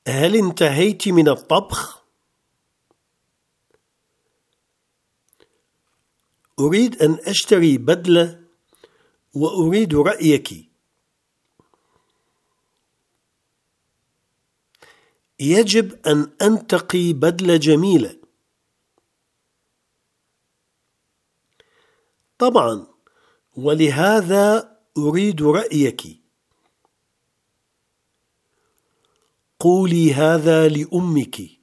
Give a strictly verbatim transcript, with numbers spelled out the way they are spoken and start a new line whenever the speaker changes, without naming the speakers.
هل انتهيت من الطبخ؟ أريد أن أشتري بدلة وأريد رأيك. يجب أن أنتقي بدلة جميلة. طبعا، ولهذا أريد رأيك. قولي هذا لأمك.